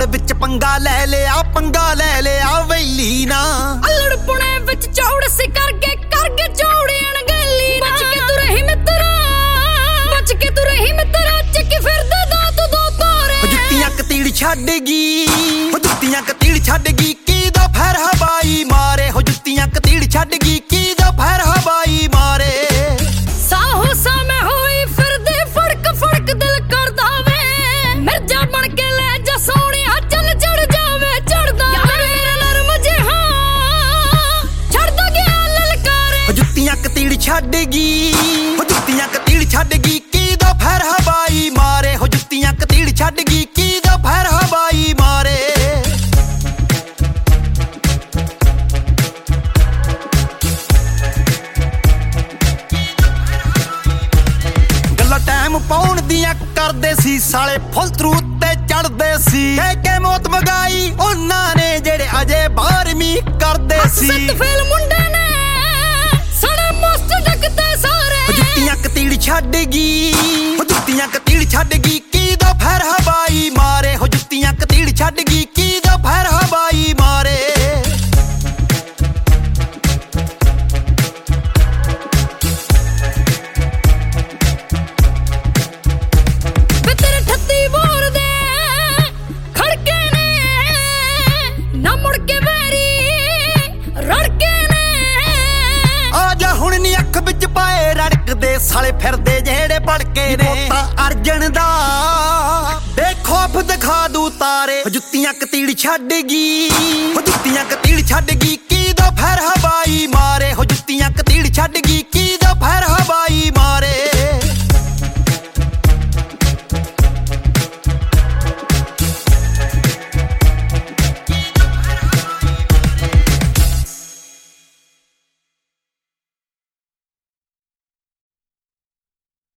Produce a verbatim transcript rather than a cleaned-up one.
ਚੌੜ ਵਿੱਚ ਪੰਗਾ ਲੈ ਲਿਆ ਪੰਗਾ ਲੈ ਲਿਆ ਵੈਲੀ ਨਾ ਅਲੜ ਪੁਣੇ ਵਿੱਚ ਚੌੜ ਸੀ ਕਰਗੇ ਕਰਗੇ ਚੌੜੀਆਂ ਗੈਲੀ ਨਾ ਬਚ ਕੇ ਤੂੰ ਰਹੀ ਮਿੱਤਰਾ ਬਚ ਕੇ ਤੂੰ ਰਹੀ ਮਿੱਤਰਾ ਚੱਕੀ ਫਿਰਦਾ ਦਾ ਤੂੰ ਦੋ ਤੋਰੇ ਜੁੱਤੀਆਂ ਕਤੀੜ ਛੱਡ ਗਈ ਹੋ ਜੁੱਤੀਆਂ ਕਤੀੜ ਛੱਡ ਗਈ ਕੀ ਦਾ ਫੈਰ ਹਵਾਈ ਮਾਰੇ ਹੋ ਜੁੱਤੀਆਂ ਕਤੀੜ ਛੱਡ ਗਈ ਕੀ ਦਾ ਫੈਰ ਹਵਾਈ ਮਾਰੇ ਸਾਹੋ ਸਾਵੇਂ ਹੋਈ ਫਿਰਦੇ ਫੜਕ ਫੜਕ ਦਿਲ ਕਰਦਾ ਵੇ ਮਿਰਜਾ ਬਣ ਕੇ ਲੈ ਜਾ ਸੋਹਣਿਆ ਚੱਲ ਚੜ ਜਾਵੇ ਚੜਦਾ ਯਾਰ ਮੇਰਾ ਨਰਮ ਜਿਹਾ ਛੱਡਦਾ ਗਿਆ ਲਲਕਾਰੇ ਹੋ ਜੁੱਤੀਆਂ ਕਤੀੜ ਛੱਡ ਗਈ ਹੋ ਜੁੱਤੀਆਂ ਕਤੀੜ ਛੱਡ ਗਈ ਕੀ ਦਾ ਫੈਰ ਹਵਾਈ ਮਾਰੇ ਹੋ ਜੁੱਤੀਆਂ ਕਤੀੜ ਛੱਡ ਗਈ ਕੀ ਦਾ ਫੈਰ ਹਵਾਈ ਮਾਰੇ ਟਾਈਮ ਪਾਉਣ ਦੀਆਂ ਕਰਦੇ ਸੀ ਸਾਲੇ ਫੁੱਲ ਥਰੂ ਉੱਤੇ ਚੜਦੇ ਸੀ ਕਹਿ ਕੇ ਮੌਤ ਵਗਾਈ ਉਹਨਾਂ ਨੇ ਜਿਹੜੇ ਅਜੇ ਬਾਰਵੀਂ ਕਰਦੇ ਸੀ ਸੱਤ ਫੇਲ ਮੁੰਡੇ ਨੇ ਸੜੇ ਪੋਸਟ ਡੱਕਦੇ ਸਾਰੇ ਜੁੱਤੀਆਂ ਕਤੀੜ ਛੱਡ ਗਈ ਹੋ ਜੁੱਤੀਆਂ ਕਤੀੜ ਛੱਡ ਗਈ ਕੀ ਦਾ ਫੈਰ ਹਵਾਈ ਮਾਰੇ ਹੋ ਜੁੱਤੀਆਂ ਕਤੀੜ ਛੱਡ ਗਈ ਕੀ ਦਾ ਫੈਰ ਹਵਾਈ ਮਾਰੇ ਵਿੱਚ ਪਾਏ ਰੜਕਦੇ ਸਾਲੇ ਫਿਰਦੇ ਜਿਹੜੇ ਭੜਕੇ ਨੇ ਤਾਂ ਅਰਜਨ ਦਾ ਬੇਖੌਫ ਦਿਖਾ ਦੂ ਤਾਰੇ ਜੁੱਤੀਆਂ ਕਤੀੜ ਛੱਡ ਗਈ ਜੁੱਤੀਆਂ ਕਤੀੜ ਛੱਡ ਗਈ